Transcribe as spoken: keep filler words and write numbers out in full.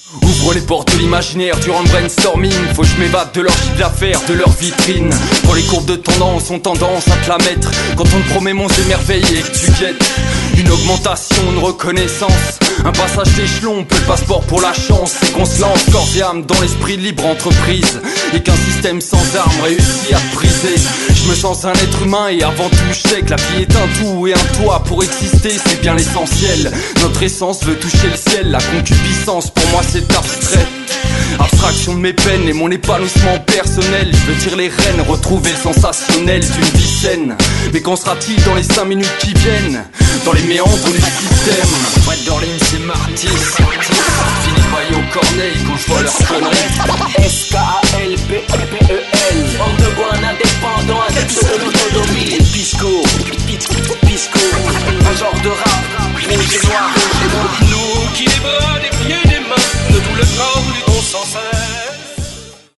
Ouvre les portes de l'imaginaire durant le brainstorming. Faut que je m'évade de leur chiffre d'affaires, de leur vitrine. Quand les courbes de tendance ont tendance à te la mettre, quand on te promet monts et merveilles et que tu guettes une augmentation, une reconnaissance, un passage d'échelon, peu de passeport pour la chance. C'est qu'on se lance corps et âme dans l'esprit de libre entreprise, et qu'un système sans armes réussit à te briser. Je me sens un être humain et avant tout je sais que la vie est un tout et un toit. Pour exister c'est bien l'essentiel. Notre essence veut toucher le ciel. La concupiscence pour moi c'est abstrait. Abstraction de mes peines et mon épanouissement personnel. Je veux tirer les rênes, retrouver le sensationnel d'une vie saine. Mais qu'en sera-t-il dans les cinq minutes qui viennent, dans les méandres du système? Fred Dorling c'est Marty, Philippe Maillot Corneille quand je vois leur connerie.